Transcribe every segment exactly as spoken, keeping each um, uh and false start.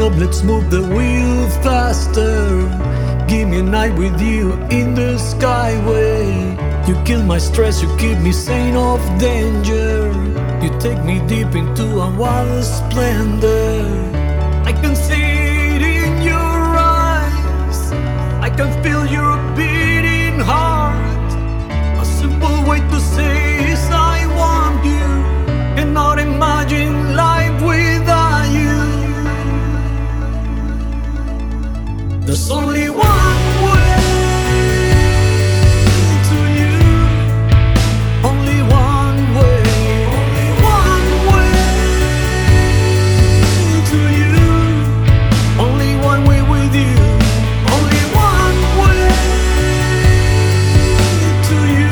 up, let's move the wheel faster. Give me a night with you in the skyway. You kill my stress, you keep me sane of danger. You take me deep into a wild splendor. I can see it in your eyes, I can feel your beating heart. A simple way to say is I want you, cannot imagine life without you. There's only one way to you, only one way, only one way to you, only one way with you, only one way to you.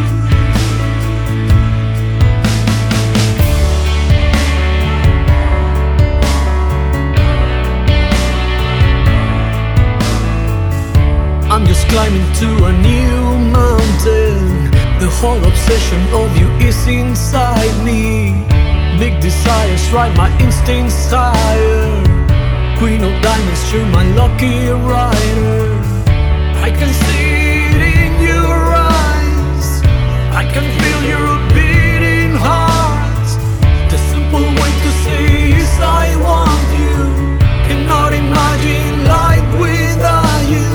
I'm just climbing to a new mountain. The whole obsession of you is inside me. Big desires drive my instincts higher. Queen of diamonds, you're my lucky rider. I can see it in your eyes, I can feel your beating heart. The simple way to say is I want you, cannot imagine life without you.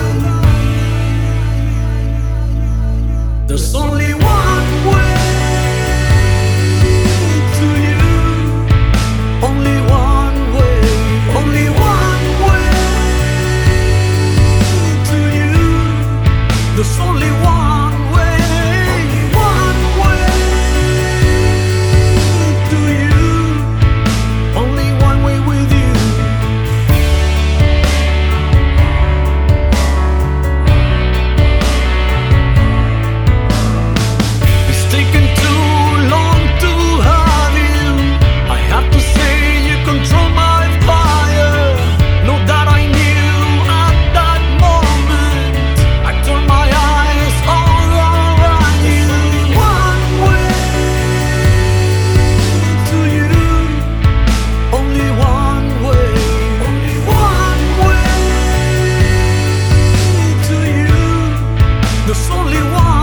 There's only one way to you, only one way, only one way to you. There's only one way, one way to you, only one way with you. It's taken too long to have you. I have to say you control my fire. Know that I knew at that moment. I turned my eyes all around you. One way to you, only one way, only one way to you. There's only one